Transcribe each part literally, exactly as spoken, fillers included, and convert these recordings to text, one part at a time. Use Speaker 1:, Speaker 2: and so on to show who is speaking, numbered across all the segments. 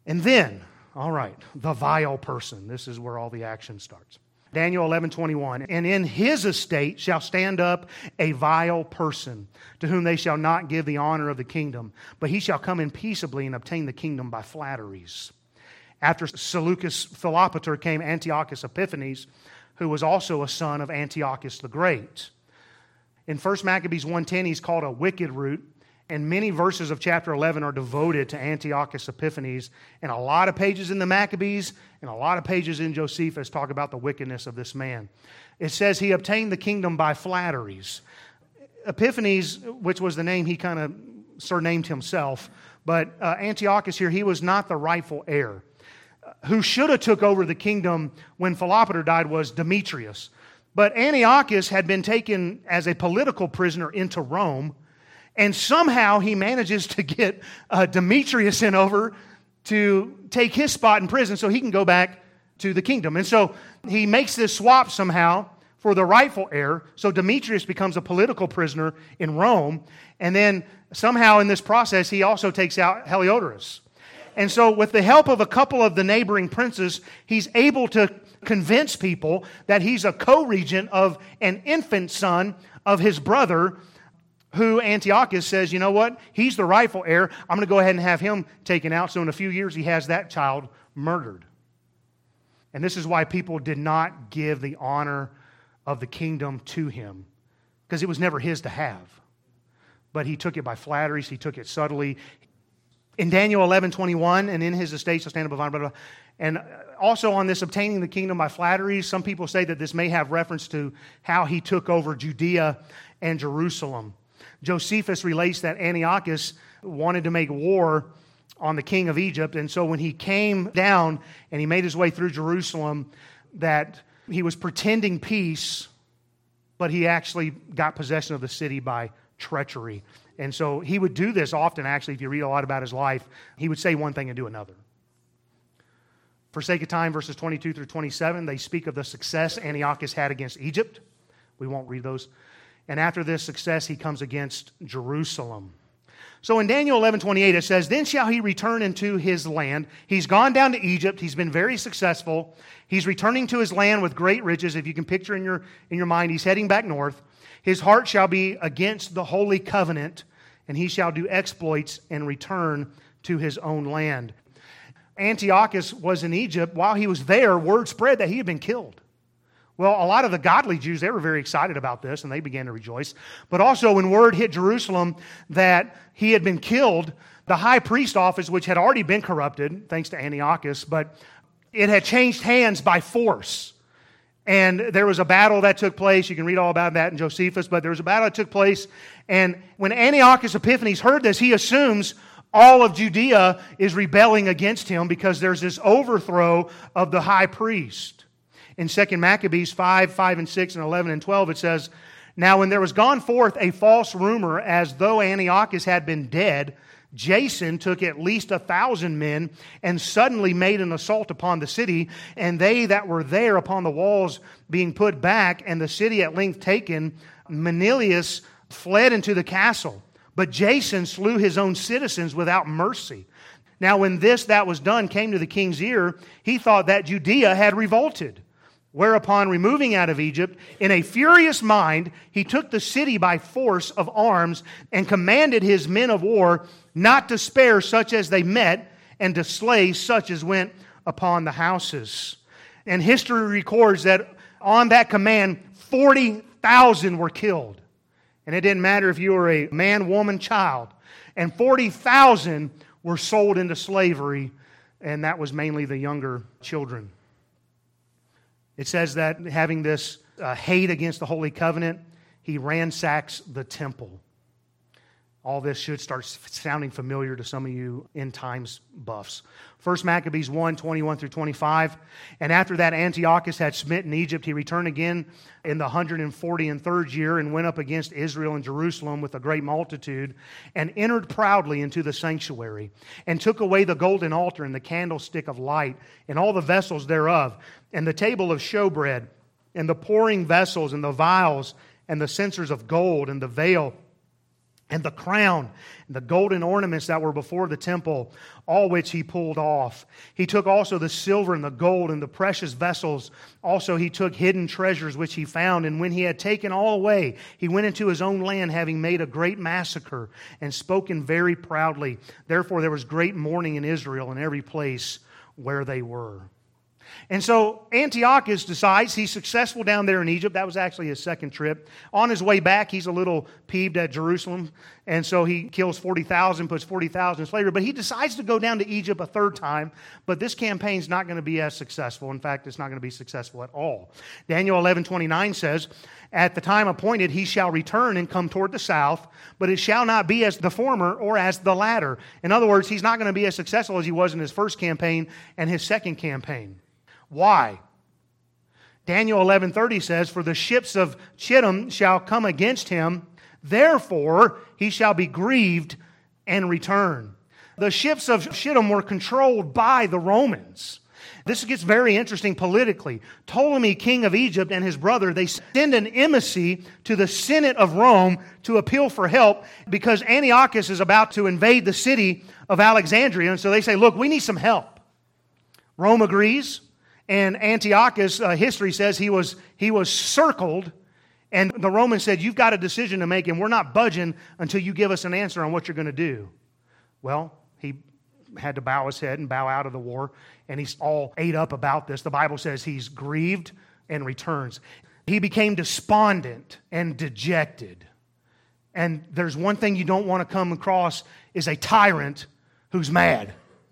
Speaker 1: And then, all right, the vile person. This is where all the action starts. Daniel eleven twenty-one, and in his estate shall stand up a vile person, to whom they shall not give the honor of the kingdom, but he shall come in peaceably and obtain the kingdom by flatteries. After Seleucus Philopater came Antiochus Epiphanes, who was also a son of Antiochus the Great. In First Maccabees one ten, he's called a wicked root, and many verses of chapter eleven are devoted to Antiochus Epiphanes, and a lot of pages in the Maccabees and a lot of pages in Josephus talk about the wickedness of this man. It says he obtained the kingdom by flatteries. Epiphanes, which was the name he kind of surnamed himself, but uh, Antiochus here, he was not the rightful heir. Who should have took over the kingdom when Philopater died was Demetrius. But Antiochus had been taken as a political prisoner into Rome, and somehow he manages to get uh, Demetrius in over to take his spot in prison so he can go back to the kingdom. And so he makes this swap somehow for the rightful heir. So Demetrius becomes a political prisoner in Rome. And then somehow in this process, he also takes out Heliodorus. And so with the help of a couple of the neighboring princes, he's able to convince people that he's a co-regent of an infant son of his brother, who Antiochus says, you know what, he's the rightful heir. I'm going to go ahead and have him taken out. So in a few years, he has that child murdered. And this is why people did not give the honor of the kingdom to him, because it was never his to have. But he took it by flatteries. He took it subtly. In Daniel eleven twenty-one, and in his estate shall stand up a vine, blah, blah, blah. And also on this obtaining the kingdom by flatteries, some people say that this may have reference to how he took over Judea and Jerusalem. Josephus relates that Antiochus wanted to make war on the king of Egypt, and so when he came down and he made his way through Jerusalem, that he was pretending peace, but he actually got possession of the city by treachery. And so he would do this often, actually, if you read a lot about his life. He would say one thing and do another. For sake of time, verses twenty-two through twenty-seven, they speak of the success Antiochus had against Egypt. We won't read those. And after this success, he comes against Jerusalem. So in Daniel eleven twenty-eight, it says, then shall he return into his land. He's gone down to Egypt. He's been very successful. He's returning to his land with great riches. If you can picture in your, in your mind, he's heading back north. His heart shall be against the holy covenant, and he shall do exploits and return to his own land. Antiochus was in Egypt. While he was there, word spread that he had been killed. Well, a lot of the godly Jews, they were very excited about this, and they began to rejoice. But also, when word hit Jerusalem that he had been killed, the high priest office, which had already been corrupted, thanks to Antiochus, but it had changed hands by force. And there was a battle that took place. You can read all about that in Josephus, but there was a battle that took place. And when Antiochus Epiphanes heard this, he assumes all of Judea is rebelling against him because there's this overthrow of the high priest. In Second Maccabees five, five and six, and eleven and twelve, it says, now when there was gone forth a false rumor as though Antiochus had been dead, Jason took at least a thousand men and suddenly made an assault upon the city, and they that were there upon the walls being put back, and the city at length taken, Menelaus fled into the castle. But Jason slew his own citizens without mercy. Now when this that was done came to the king's ear, he thought that Judea had revolted. Whereupon, removing out of Egypt, in a furious mind, he took the city by force of arms and commanded his men of war not to spare such as they met and to slay such as went upon the houses. And history records that on that command, forty thousand were killed. And it didn't matter if you were a man, woman, child. And forty thousand were sold into slavery, and that was mainly the younger children. It says that having this uh, hate against the Holy Covenant, he ransacks the temple. All this should start sounding familiar to some of you end times buffs. First Maccabees one, twenty-one through twenty-five. And after that Antiochus had smitten Egypt, he returned again in the one hundred forty and third year and went up against Israel and Jerusalem with a great multitude and entered proudly into the sanctuary and took away the golden altar and the candlestick of light and all the vessels thereof and the table of showbread and the pouring vessels and the vials and the censers of gold and the veil and the crown, and the golden ornaments that were before the temple, all which he pulled off. He took also the silver and the gold and the precious vessels. Also he took hidden treasures which he found. And when he had taken all away, he went into his own land, having made a great massacre and spoken very proudly. Therefore there was great mourning in Israel in every place where they were. And so Antiochus decides he's successful down there in Egypt. That was actually his second trip. On his way back, he's a little peeved at Jerusalem. And so he kills forty thousand, puts forty thousand in slavery. But he decides to go down to Egypt a third time. But this campaign's not going to be as successful. In fact, it's not going to be successful at all. Daniel eleven twenty-nine says, at the time appointed he shall return and come toward the south, but it shall not be as the former or as the latter. In other words, he's not going to be as successful as he was in his first campaign and his second campaign. Why? Daniel eleven thirty says, for the ships of Chittim shall come against him, therefore he shall be grieved and return. The ships of Chittim were controlled by the Romans. This gets very interesting politically. Ptolemy, king of Egypt, and his brother, they send an embassy to the Senate of Rome to appeal for help because Antiochus is about to invade the city of Alexandria. And so they say, look, we need some help. Rome agrees. And Antiochus, uh, history says he was he was circled, and the Romans said, you've got a decision to make, and we're not budging until you give us an answer on what you're going to do. Well, he had to bow his head and bow out of the war, and he's all ate up about this. The Bible says he's grieved and returns. He became despondent and dejected. And there's one thing you don't want to come across is a tyrant who's mad.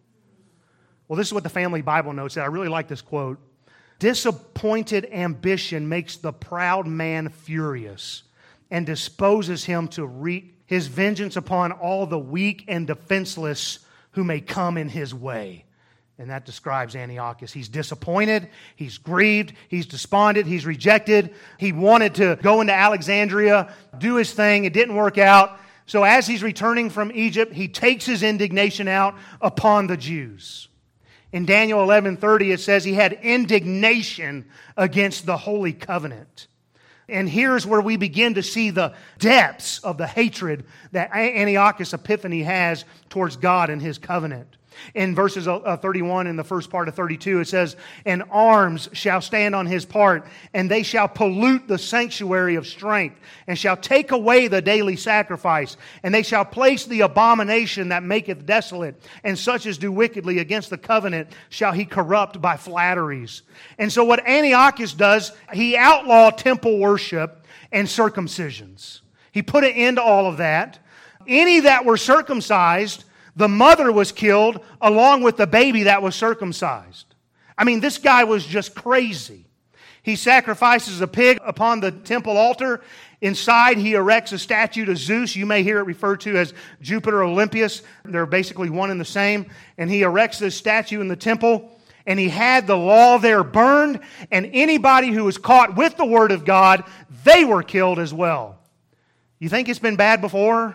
Speaker 1: Well, this is what the Family Bible Note said. I really like this quote. Disappointed ambition makes the proud man furious and disposes him to wreak his vengeance upon all the weak and defenseless who may come in his way. And that describes Antiochus. He's disappointed, he's grieved, he's despondent, he's rejected. He wanted to go into Alexandria, do his thing. It didn't work out. So as he's returning from Egypt, he takes his indignation out upon the Jews. In Daniel eleven thirty, it says he had indignation against the Holy Covenant. And here's where we begin to see the depths of the hatred that Antiochus Epiphanes has towards God and His covenant. In verses thirty-one and the first part of thirty-two, it says, and arms shall stand on his part, and they shall pollute the sanctuary of strength, and shall take away the daily sacrifice, and they shall place the abomination that maketh desolate, and such as do wickedly against the covenant shall he corrupt by flatteries. And so what Antiochus does, he outlawed temple worship and circumcisions. He put an end to all of that. Any that were circumcised, the mother was killed along with the baby that was circumcised. I mean, this guy was just crazy. He sacrifices a pig upon the temple altar. Inside, he erects a statue to Zeus. You may hear it referred to as Jupiter Olympius. They're basically one and the same. And he erects this statue in the temple. And he had the law there burned. And anybody who was caught with the word of God, they were killed as well. You think it's been bad before?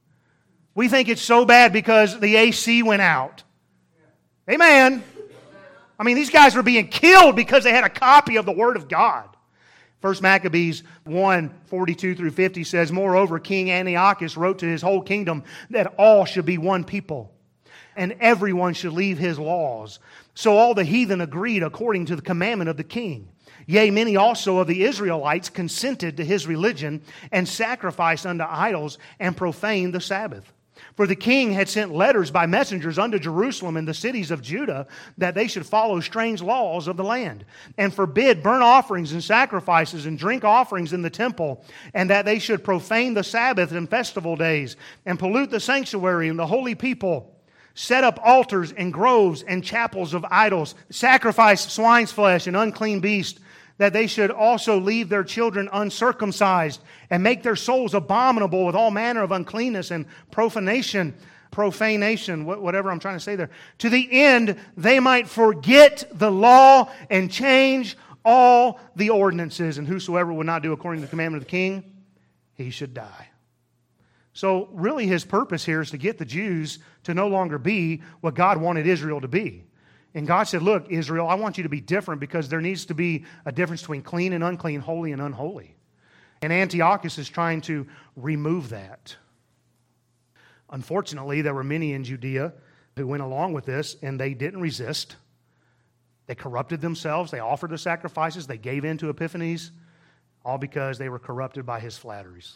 Speaker 1: We think it's so bad because the A C went out. Amen. I mean, these guys were being killed because they had a copy of the Word of God. First Maccabees one, forty-two through fifty says, moreover, King Antiochus wrote to his whole kingdom that all should be one people, and everyone should leave his laws. So all the heathen agreed according to the commandment of the king. Yea, many also of the Israelites consented to his religion and sacrificed unto idols and profaned the Sabbath. For the king had sent letters by messengers unto Jerusalem and the cities of Judah that they should follow strange laws of the land and forbid burnt offerings and sacrifices and drink offerings in the temple, and that they should profane the Sabbath and festival days and pollute the sanctuary and the holy people, set up altars and groves and chapels of idols, sacrifice swine's flesh and unclean beasts, that they should also leave their children uncircumcised and make their souls abominable with all manner of uncleanness and profanation, profanation, whatever I'm trying to say there, to the end they might forget the law and change all the ordinances. And whosoever would not do according to the commandment of the king, he should die. So really his purpose here is to get the Jews to no longer be what God wanted Israel to be. And God said, look, Israel, I want you to be different because there needs to be a difference between clean and unclean, holy and unholy. And Antiochus is trying to remove that. Unfortunately, there were many in Judea who went along with this, and they didn't resist. They corrupted themselves. They offered the sacrifices. They gave in to Epiphanes, all because they were corrupted by his flatteries.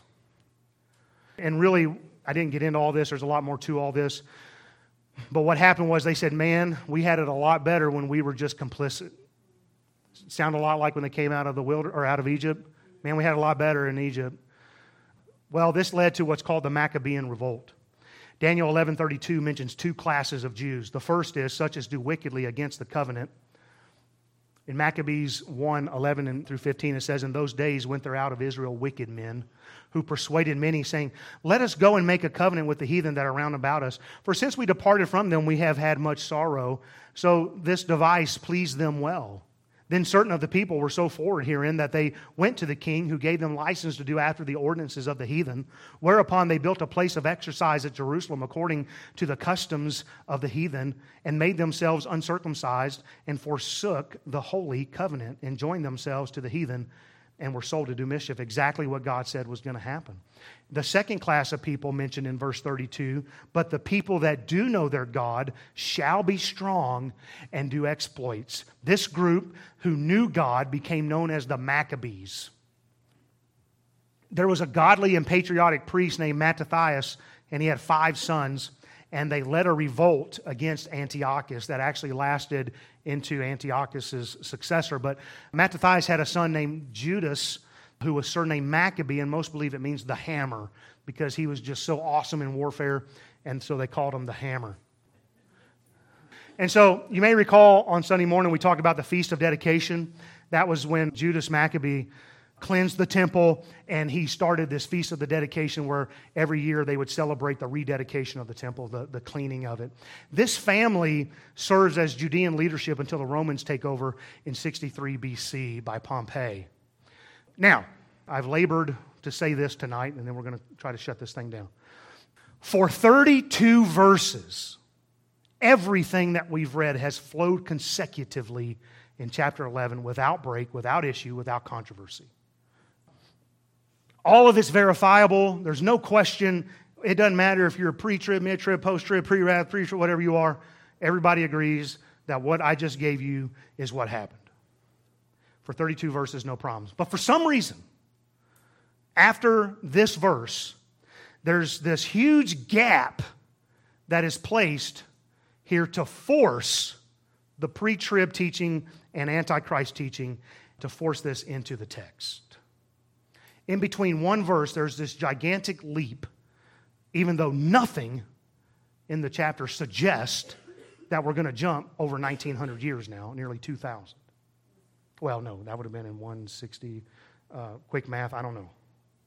Speaker 1: And really, I didn't get into all this. There's a lot more to all this. But what happened was they said, man, we had it a lot better when we were just complicit. Sound a lot like when they came out of the wilderness or out of Egypt. Man, we had a lot better in Egypt. Well, this led to what's called the Maccabean Revolt. Daniel eleven thirty-two mentions two classes of Jews. The first is such as do wickedly against the covenant. In Maccabees one, eleven through fifteen, it says, in those days went there out of Israel wicked men, who persuaded many, saying, let us go and make a covenant with the heathen that are round about us. For since we departed from them, we have had much sorrow. So this device pleased them well. Then certain of the people were so forward herein that they went to the king, who gave them license to do after the ordinances of the heathen, whereupon they built a place of exercise at Jerusalem according to the customs of the heathen, and made themselves uncircumcised, and forsook the holy covenant, and joined themselves to the heathen, and were sold to do mischief. Exactly what God said was going to happen. The second class of people mentioned in verse thirty-two, but the people that do know their God shall be strong and do exploits. This group who knew God became known as the Maccabees. There was a godly and patriotic priest named Mattathias, and he had five sons, and they led a revolt against Antiochus that actually lasted into Antiochus' successor. But Mattathias had a son named Judas, who was surnamed Maccabee, and most believe it means the hammer, because he was just so awesome in warfare, and so they called him the hammer. And so you may recall on Sunday morning we talked about the Feast of Dedication. That was when Judas Maccabee cleansed the temple, and he started this Feast of the Dedication where every year they would celebrate the rededication of the temple, the, the cleaning of it. This family serves as Judean leadership until the Romans take over in sixty-three B C by Pompey. Now, I've labored to say this tonight, and then we're going to try to shut this thing down. For thirty-two verses, everything that we've read has flowed consecutively in chapter eleven without break, without issue, without controversy. All of it's verifiable. There's no question. It doesn't matter if you're a pre-trib, mid-trib, post-trib, pre-wrath, pre-trib, whatever you are. Everybody agrees that what I just gave you is what happened. For thirty-two verses, no problems. But for some reason, after this verse, there's this huge gap that is placed here to force the pre-trib teaching and antichrist teaching, to force this into the text. In between one verse, there's this gigantic leap, even though nothing in the chapter suggests that we're going to jump over nineteen hundred years now, nearly two thousand. Well, no, that would have been in one sixty. Uh, quick math, I don't know.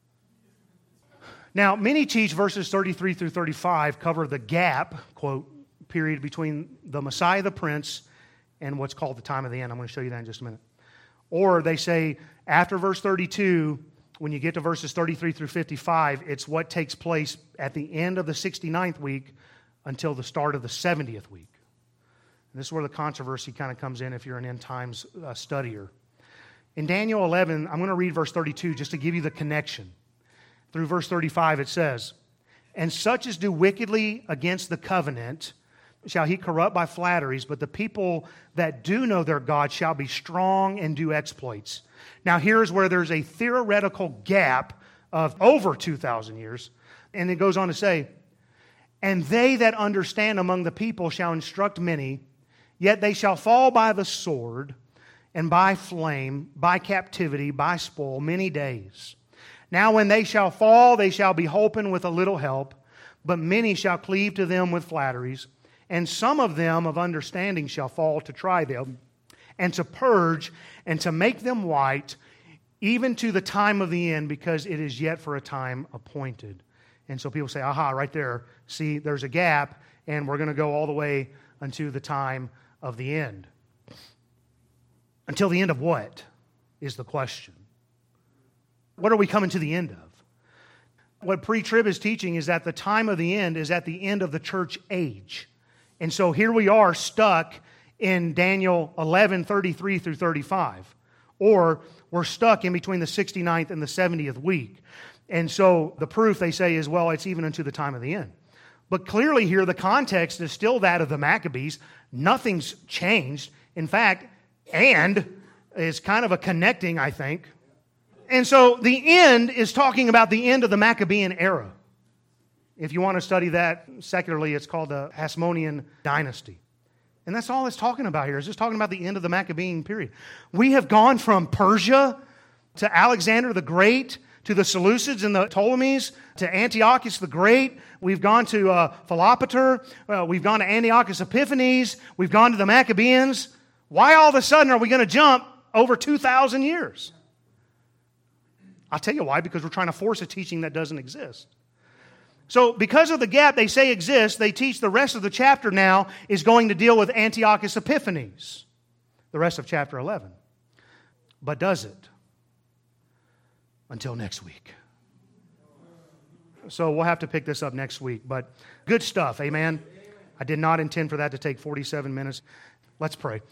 Speaker 1: Now, many teach verses thirty-three through thirty-five cover the gap, quote, period between the Messiah, the Prince, and what's called the time of the end. I'm going to show you that in just a minute. Or they say after verse thirty-two, when you get to verses thirty-three through fifty-five, it's what takes place at the end of the sixty-ninth week until the start of the seventieth week. And this is where the controversy kind of comes in if you're an end times uh, studier. In Daniel eleven, I'm going to read verse thirty-two just to give you the connection. Through verse thirty-five, it says, and such as do wickedly against the covenant shall he corrupt by flatteries, but the people that do know their God shall be strong and do exploits. Now here's where there's a theoretical gap of over two thousand years. And it goes on to say, and they that understand among the people shall instruct many, yet they shall fall by the sword and by flame, by captivity, by spoil, many days. Now when they shall fall, they shall be holpen with a little help, but many shall cleave to them with flatteries. And some of them of understanding shall fall to try them, and to purge, and to make them white, even to the time of the end, because it is yet for a time appointed. And so people say, aha, right there, see, there's a gap, and we're going to go all the way unto the time of the end. Until the end of what is the question? What are we coming to the end of? What pre-trib is teaching is that the time of the end is at the end of the church age. And so here we are stuck in Daniel eleven, thirty-three through thirty-five. Or we're stuck in between the sixty-ninth and the seventieth week. And so the proof, they say, is, well, it's even unto the time of the end. But clearly here, the context is still that of the Maccabees. Nothing's changed. In fact, and is kind of a connecting, I think. And so the end is talking about the end of the Maccabean era. If you want to study that secularly, it's called the Hasmonean dynasty. And that's all it's talking about here. It's just talking about the end of the Maccabean period. We have gone from Persia to Alexander the Great, to the Seleucids and the Ptolemies, to Antiochus the Great. We've gone to uh, Philopator. Uh, we've gone to Antiochus Epiphanes. We've gone to the Maccabeans. Why all of a sudden are we going to jump over two thousand years? I'll tell you why, because we're trying to force a teaching that doesn't exist. So because of the gap they say exists, they teach the rest of the chapter now is going to deal with Antiochus Epiphanes, the rest of chapter eleven. But does it? Until next week. So we'll have to pick this up next week. But good stuff, amen? I did not intend for that to take forty-seven minutes. Let's pray.